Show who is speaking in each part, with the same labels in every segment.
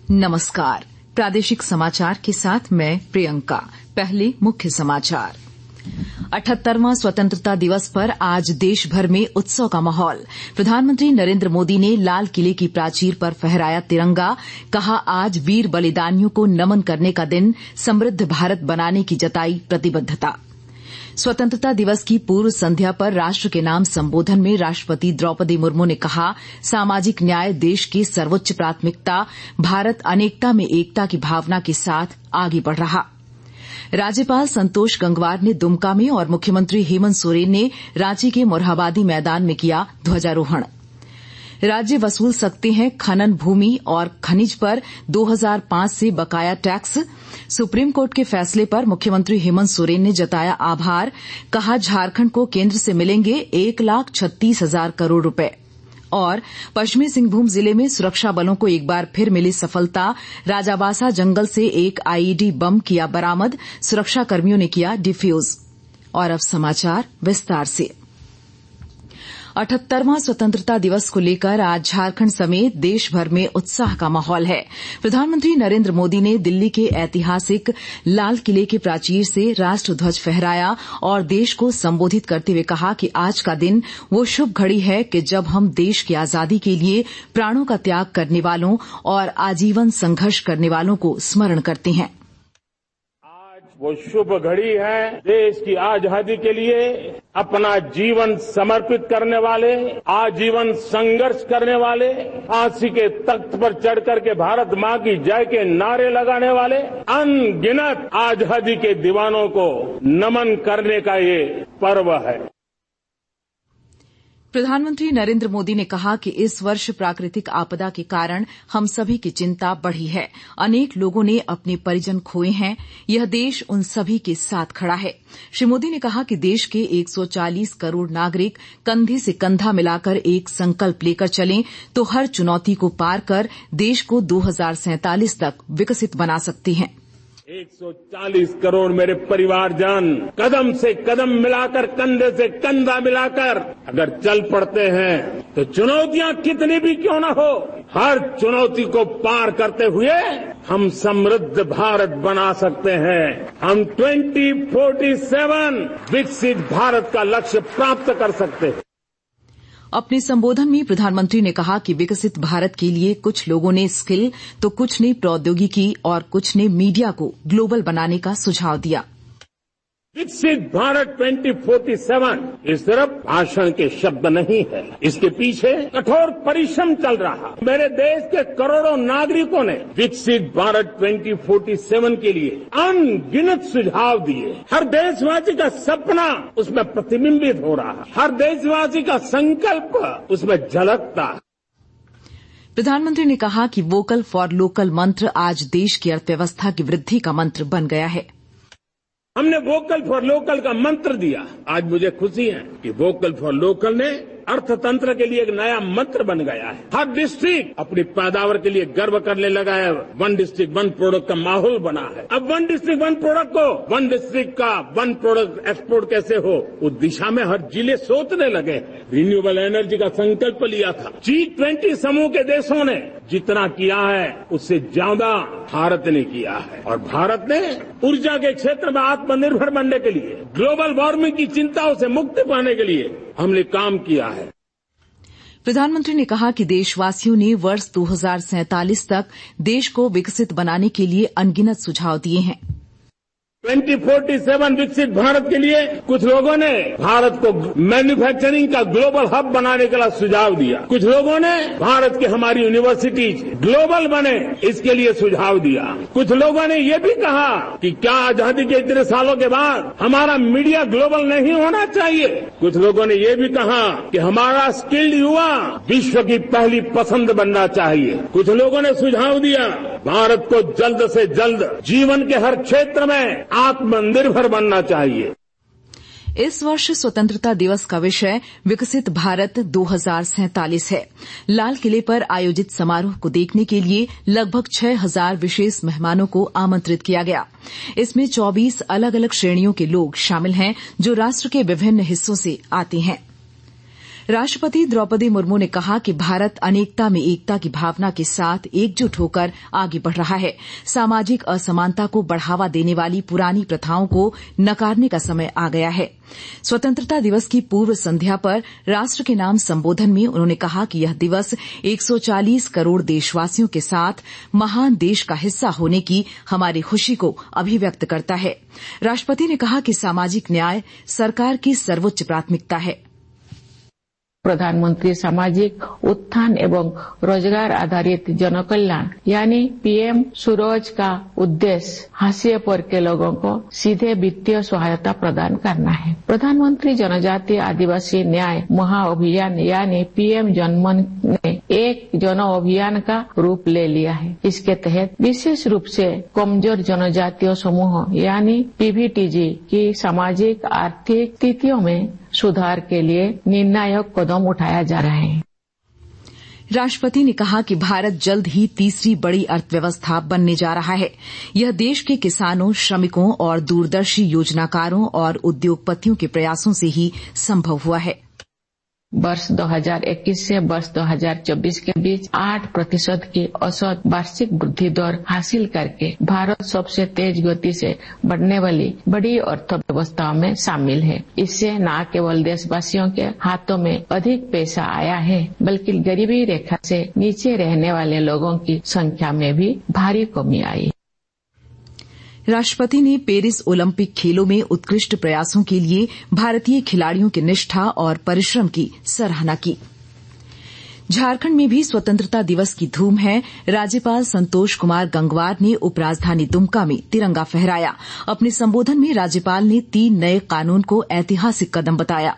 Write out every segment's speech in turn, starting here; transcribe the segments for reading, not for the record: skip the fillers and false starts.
Speaker 1: नमस्कार। प्रादेशिक समाचार के साथ मैं प्रियंका। पहले मुख्य समाचार। 78वां स्वतंत्रता दिवस पर आज देश भर में उत्सव का माहौल। प्रधानमंत्री नरेंद्र मोदी ने लाल किले की प्राचीर पर फहराया तिरंगा। कहा, आज वीर बलिदानियों को नमन करने का दिन, समृद्ध भारत बनाने की जताई प्रतिबद्धता। स्वतंत्रता दिवस की पूर्व संध्या पर राष्ट्र के नाम संबोधन में राष्ट्रपति द्रौपदी मुर्मू ने कहा, सामाजिक न्याय देश की सर्वोच्च प्राथमिकता। भारत अनेकता में एकता की भावना के साथ आगे बढ़ रहा। राज्यपाल संतोष गंगवार ने दुमका में और मुख्यमंत्री हेमंत सोरेन ने रांची के मोरहाबादी मैदान में किया ध्वजारोहण। राज्य वसूल सकते हैं खनन भूमि और खनिज पर 2005 से बकाया टैक्स। सुप्रीम कोर्ट के फैसले पर मुख्यमंत्री हेमंत सोरेन ने जताया आभार। कहा, झारखंड को केंद्र से मिलेंगे 1,36,000 करोड़ रुपए। और पश्चिमी सिंहभूम जिले में सुरक्षा बलों को एक बार फिर मिली सफलता। राजाबासा जंगल से एक आईईडी बम किया बरामद। सुरक्षाकर्मियों ने किया डिफ्यूज। और अब समाचार विस्तार से। 78वां स्वतंत्रता दिवस को लेकर आज झारखंड समेत देश भर में उत्साह का माहौल है। प्रधानमंत्री नरेंद्र मोदी ने दिल्ली के ऐतिहासिक लाल किले के प्राचीर से राष्ट्र ध्वज फहराया और देश को संबोधित करते हुए कहा कि आज का दिन वो शुभ घड़ी है कि जब हम देश की आजादी के लिए प्राणों का त्याग करने वालों और आजीवन संघर्ष करने वालों को स्मरण करते हैं।
Speaker 2: वो शुभ घड़ी है देश की आजादी के लिए अपना जीवन समर्पित करने वाले, आजीवन संघर्ष करने वाले, फांसी के तख्त पर चढ़कर के भारत मां की जय के नारे लगाने वाले अनगिनत आजादी के दीवानों को नमन करने का ये पर्व है।
Speaker 1: प्रधानमंत्री नरेंद्र मोदी ने कहा कि इस वर्ष प्राकृतिक आपदा के कारण हम सभी की चिंता बढ़ी है। अनेक लोगों ने अपने परिजन खोए हैं। यह देश उन सभी के साथ खड़ा है। श्री मोदी ने कहा कि देश के 140 करोड़ नागरिक कंधे से कंधा मिलाकर एक संकल्प लेकर चलें तो हर चुनौती को पार कर देश को 2047 तक विकसित बना सकते हैं।
Speaker 2: 140 करोड़ मेरे परिवारजन कदम से कदम मिलाकर, कंधे से कंधा मिलाकर अगर चल पड़ते हैं तो चुनौतियां कितनी भी क्यों न हो, हर चुनौती को पार करते हुए हम समृद्ध भारत बना सकते हैं। हम 2047 विकसित भारत का लक्ष्य प्राप्त कर सकते हैं।
Speaker 1: अपने संबोधन में प्रधानमंत्री ने कहा कि विकसित भारत के लिए कुछ लोगों ने स्किल तो कुछ ने प्रौद्योगिकी और कुछ ने मीडिया को ग्लोबल बनाने का सुझाव दिया।
Speaker 2: विकसित भारत 2047 ये सिर्फ भाषण के शब्द नहीं है, इसके पीछे कठोर परिश्रम चल रहा। मेरे देश के करोड़ों नागरिकों ने विकसित भारत 2047 के लिए अनगिनत सुझाव दिए। हर देशवासी का सपना उसमें प्रतिबिंबित हो रहा, हर देशवासी का संकल्प उसमें झलकता।
Speaker 1: प्रधानमंत्री ने कहा कि वोकल फॉर लोकल मंत्र आज देश की अर्थव्यवस्था की वृद्धि का मंत्र बन गया है।
Speaker 2: हमने वोकल फॉर लोकल का मंत्र दिया। आज मुझे खुशी है कि वोकल फॉर लोकल ने अर्थतंत्र के लिए एक नया मंत्र बन गया है। हर डिस्ट्रिक्ट अपनी पैदावार के लिए गर्व करने लगा है। वन डिस्ट्रिक्ट वन प्रोडक्ट का माहौल बना है। अब वन डिस्ट्रिक्ट वन प्रोडक्ट को, वन डिस्ट्रिक्ट का वन प्रोडक्ट एक्सपोर्ट कैसे हो, उस दिशा में हर जिले सोचने लगे हैं। रिन्यूएबल एनर्जी का संकल्प लिया था। G20 समूह के देशों ने जितना किया है उससे ज्यादा भारत ने किया है और भारत ने ऊर्जा के क्षेत्र में आत्मनिर्भर बनने के लिए, ग्लोबल वार्मिंग की चिंताओं से मुक्ति पाने के लिए हमने काम किया है।
Speaker 1: प्रधानमंत्री ने कहा कि देशवासियों ने वर्ष 2047 तक देश को विकसित बनाने के लिए अनगिनत सुझाव दिए हैं।
Speaker 2: 2047 विकसित भारत के लिए कुछ लोगों ने भारत को मैन्युफैक्चरिंग का ग्लोबल हब बनाने का सुझाव दिया। कुछ लोगों ने भारत की हमारी यूनिवर्सिटीज ग्लोबल बने इसके लिए सुझाव दिया। कुछ लोगों ने ये भी कहा कि क्या आजादी के इतने सालों के बाद हमारा मीडिया ग्लोबल नहीं होना चाहिए। कुछ लोगों ने ये भी कहा कि हमारा स्किल्ड युवा विश्व की पहली पसंद बनना चाहिए। कुछ लोगों ने सुझाव दिया भारत को जल्द से जल्द जीवन के हर क्षेत्र में आत्मनिर्भर बनना चाहिए।
Speaker 1: इस वर्ष स्वतंत्रता दिवस का विषय विकसित भारत 2047 है। लाल किले पर आयोजित समारोह को देखने के लिए लगभग 6,000 विशेष मेहमानों को आमंत्रित किया गया। इसमें 24 अलग अलग श्रेणियों के लोग शामिल हैं जो राष्ट्र के विभिन्न हिस्सों से आते हैं। राष्ट्रपति द्रौपदी मुर्मू ने कहा कि भारत अनेकता में एकता की भावना के साथ एकजुट होकर आगे बढ़ रहा है। सामाजिक असमानता को बढ़ावा देने वाली पुरानी प्रथाओं को नकारने का समय आ गया है। स्वतंत्रता दिवस की पूर्व संध्या पर राष्ट्र के नाम संबोधन में उन्होंने कहा कि यह दिवस 140 करोड़ देशवासियों के साथ महान देश का हिस्सा होने की हमारी खुशी को अभिव्यक्त करता है। राष्ट्रपति ने कहा कि सामाजिक न्याय सरकार की सर्वोच्च प्राथमिकता है।
Speaker 3: प्रधानमंत्री सामाजिक उत्थान एवं रोजगार आधारित जनकल्याण यानी पीएम सूरज का उद्देश्य हाशिए पर के लोगों को सीधे वित्तीय सहायता प्रदान करना है। प्रधानमंत्री जनजातीय आदिवासी न्याय महाअभियान यानी पीएम जनमन ने एक जन अभियान का रूप ले लिया है। इसके तहत विशेष रूप से कमजोर जनजातीय समूह यानी पीवीटीजी की सामाजिक आर्थिक स्थितियों में सुधार के लिए निर्णायक कदम उठाया जा रहा है।
Speaker 1: राष्ट्रपति ने कहा कि भारत जल्द ही तीसरी बड़ी अर्थव्यवस्था बनने जा रहा है। यह देश के किसानों, श्रमिकों और दूरदर्शी योजनाकारों और उद्योगपतियों के प्रयासों से ही संभव हुआ है।
Speaker 3: वर्ष 2021 से वर्ष 2024 के बीच 8% की औसत वार्षिक वृद्धि दर हासिल करके भारत सबसे तेज गति से बढ़ने वाली बड़ी अर्थव्यवस्थाओं में शामिल है। इससे न केवल देशवासियों के हाथों में अधिक पैसा आया है, बल्कि गरीबी रेखा से नीचे रहने वाले लोगों की संख्या में भी भारी कमी आई।
Speaker 1: राष्ट्रपति ने पेरिस ओलंपिक खेलों में उत्कृष्ट प्रयासों के लिए भारतीय खिलाड़ियों की निष्ठा और परिश्रम की सराहना की। झारखंड में भी स्वतंत्रता दिवस की धूम है। राज्यपाल संतोष कुमार गंगवार ने उपराजधानी दुमका में तिरंगा फहराया। अपने संबोधन में राज्यपाल ने 3 नए कानून को ऐतिहासिक कदम बताया।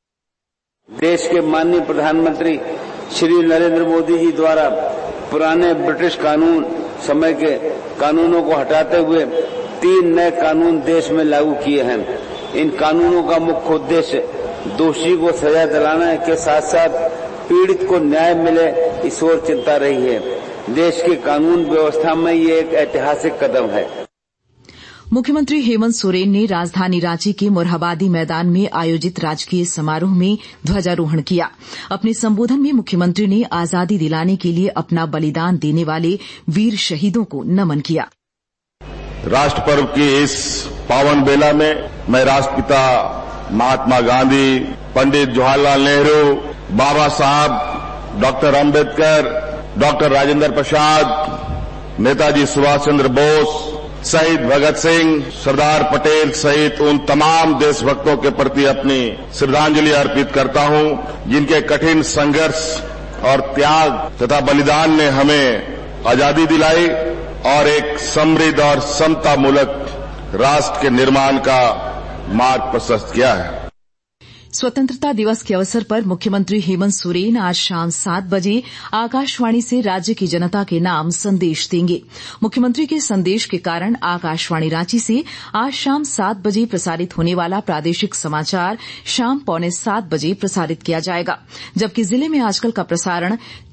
Speaker 4: देश के माननीय प्रधानमंत्री श्री नरेंद्र मोदी जी द्वारा पुराने ब्रिटिश कानून समय के कानूनों को हटाते हुए 3 नए कानून देश में लागू किए हैं। इन कानूनों का मुख्य उद्देश्य दोषी को सजा दिलाने के साथ साथ पीड़ित को न्याय मिले, इस ओर चिंता रही है। देश की कानून व्यवस्था में ये एक ऐतिहासिक कदम है।
Speaker 1: मुख्यमंत्री हेमंत सोरेन ने राजधानी रांची के मोरहाबादी मैदान में आयोजित राजकीय समारोह में ध्वजारोहण किया। अपने संबोधन में मुख्यमंत्री ने आजादी दिलाने के लिए अपना बलिदान देने वाले वीर शहीदों को नमन किया।
Speaker 5: राष्ट्र पर्व की इस पावन बेला में मैं राष्ट्रपिता महात्मा गांधी, पंडित जवाहरलाल नेहरू, बाबा साहब डॉक्टर अम्बेडकर, डॉक्टर राजेंद्र प्रसाद, नेताजी सुभाष चंद्र बोस, शहीद भगत सिंह, सरदार पटेल सहित उन तमाम देशभक्तों के प्रति अपनी श्रद्धांजलि अर्पित करता हूं, जिनके कठिन संघर्ष और त्याग तथा बलिदान ने हमें आजादी दिलाई और एक समृद्ध और समतामूलक राष्ट्र के निर्माण का मार्ग प्रशस्त किया है।
Speaker 1: स्वतंत्रता दिवस के अवसर पर मुख्यमंत्री हेमंत सोरेन आज शाम 7 बजे आकाशवाणी से राज्य की जनता के नाम संदेश देंगे। मुख्यमंत्री के संदेश के कारण आकाशवाणी रांची से आज शाम 7 बजे प्रसारित होने वाला प्रादेशिक समाचार शाम 6:45 प्रसारित किया जाएगा, जबकि जिले में आजकल का प्रसारण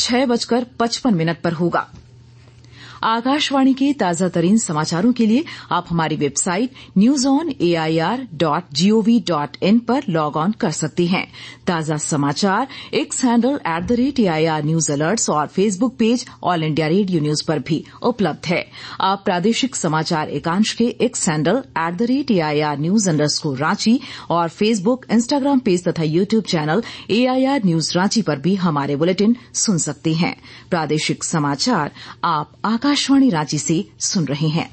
Speaker 1: 6:55 पर होगा। आकाशवाणी के ताजा तरीन समाचारों के लिए आप हमारी वेबसाइट newsonair.gov.in पर लॉग ऑन कर सकते हैं। ताजा समाचार X handle @AIR news alerts और Facebook page All India Radio News पर भी उपलब्ध है। आप प्रादेशिक समाचार एकांश के X handle @AIR news _Ranchi और फेसबुक, इंस्टाग्राम पेज तथा YouTube channel AIR news Ranchi पर भी हमारे बुलेटिन सुन सकते हैं। प्रादेशिक समाचार आप आकाशवाणी रांची से सुन रहे हैं।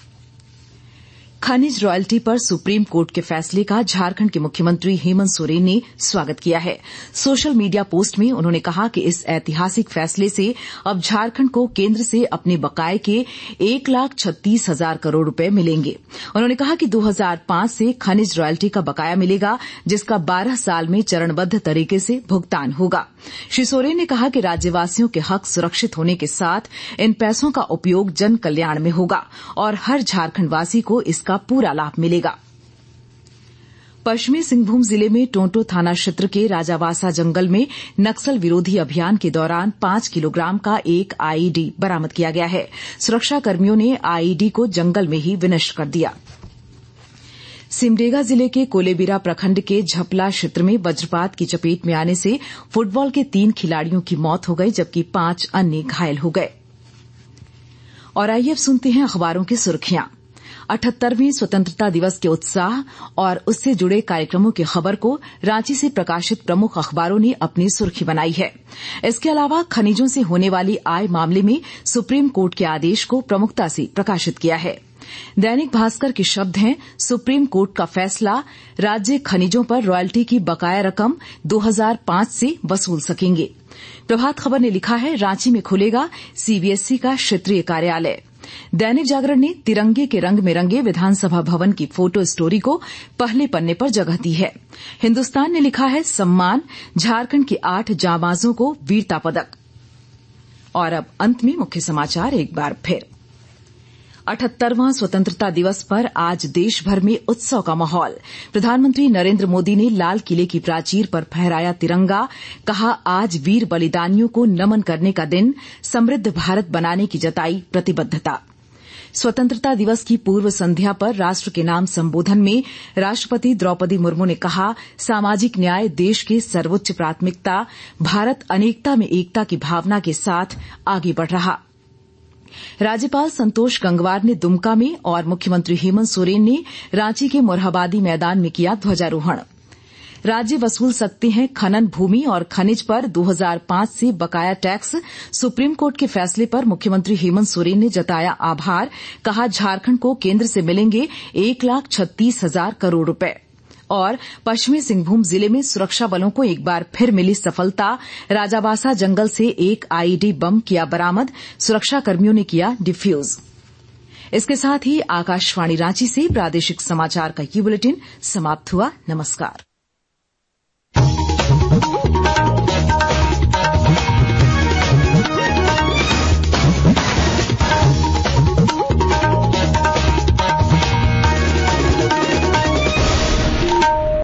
Speaker 1: खनिज रॉयल्टी पर सुप्रीम कोर्ट के फैसले का झारखंड के मुख्यमंत्री हेमंत सोरेन ने स्वागत किया है। सोशल मीडिया पोस्ट में उन्होंने कहा कि इस ऐतिहासिक फैसले से अब झारखंड को केंद्र से अपने बकाये के 1,36,000 करोड़ रुपए मिलेंगे। उन्होंने कहा कि 2005 से खनिज रॉयल्टी का बकाया मिलेगा, जिसका 12 साल में चरणबद्ध तरीके से भुगतान होगा। श्री सोरेन ने कहा कि राज्यवासियों के हक सुरक्षित होने के साथ इन पैसों का उपयोग जन कल्याण में होगा और हर झारखंडवासी को इसका पूरा लाभ मिलेगा। पश्चिमी सिंहभूम जिले में टोंटो थाना क्षेत्र के राजावासा जंगल में नक्सल विरोधी अभियान के दौरान 5 किलोग्राम का एक आईईडी बरामद किया गया है। सुरक्षाकर्मियों ने आईईडी को जंगल में ही विनष्ट कर दिया। सिमडेगा जिले के कोलेबिरा प्रखंड के झपला क्षेत्र में वज्रपात की चपेट में आने से फुटबॉल के 3 खिलाड़ियों की मौत हो गई जबकि 5 अन्य घायल हो गए। और आइए अब सुनते हैं अखबारों की सुर्खियां। 78वें स्वतंत्रता दिवस के उत्साह और उससे जुड़े कार्यक्रमों की खबर को रांची से प्रकाशित प्रमुख अखबारों ने अपनी सुर्खी बनाई है। इसके अलावा खनिजों से होने वाली आय मामले में सुप्रीम कोर्ट के आदेश को प्रमुखता से प्रकाशित किया है। दैनिक भास्कर के शब्द हैं, सुप्रीम कोर्ट का फैसला, राज्य खनिजों पर रॉयल्टी की बकाया रकम 2005 से वसूल सकेंगे। प्रभात खबर ने लिखा है, रांची में खुलेगा सीबीएसई का क्षेत्रीय कार्यालय। दैनिक जागरण ने तिरंगे के रंग में रंगे विधानसभा भवन की फोटो स्टोरी को पहले पन्ने पर जगह दी है। हिन्दुस्तान ने लिखा है, सम्मान, झारखंड के 8 जांबाजों को वीरता पदक। और अब अंत में मुख्य समाचार एक बार फिर। 78वां स्वतंत्रता दिवस पर आज देश भर में उत्सव का माहौल। प्रधानमंत्री नरेंद्र मोदी ने लाल किले की प्राचीर पर फहराया तिरंगा, कहा आज वीर बलिदानियों को नमन करने का दिन, समृद्ध भारत बनाने की जताई प्रतिबद्धता। स्वतंत्रता दिवस की पूर्व संध्या पर राष्ट्र के नाम संबोधन में राष्ट्रपति द्रौपदी मुर्मू ने कहा, सामाजिक न्याय देश की सर्वोच्च प्राथमिकता, भारत अनेकता में एकता की भावना के साथ आगे बढ़ रहा। राज्यपाल संतोष गंगवार ने दुमका में और मुख्यमंत्री हेमंत सोरेन ने रांची के मोरहाबादी मैदान में किया ध्वजारोहण। राज्य वसूल सकते हैं खनन भूमि और खनिज पर 2005 से बकाया टैक्स, सुप्रीम कोर्ट के फैसले पर मुख्यमंत्री हेमंत सोरेन ने जताया आभार, कहा झारखंड को केंद्र से मिलेंगे 1,36,000 करोड़ रुपए। और पश्चिमी सिंहभूम जिले में सुरक्षा बलों को एक बार फिर मिली सफलता, राजाबासा जंगल से एक आईईडी बम किया बरामद, सुरक्षा कर्मियों ने किया डिफ्यूज। इसके साथ ही आकाशवाणी रांची से प्रादेशिक समाचार का ये बुलेटिन समाप्त हुआ। नमस्कार।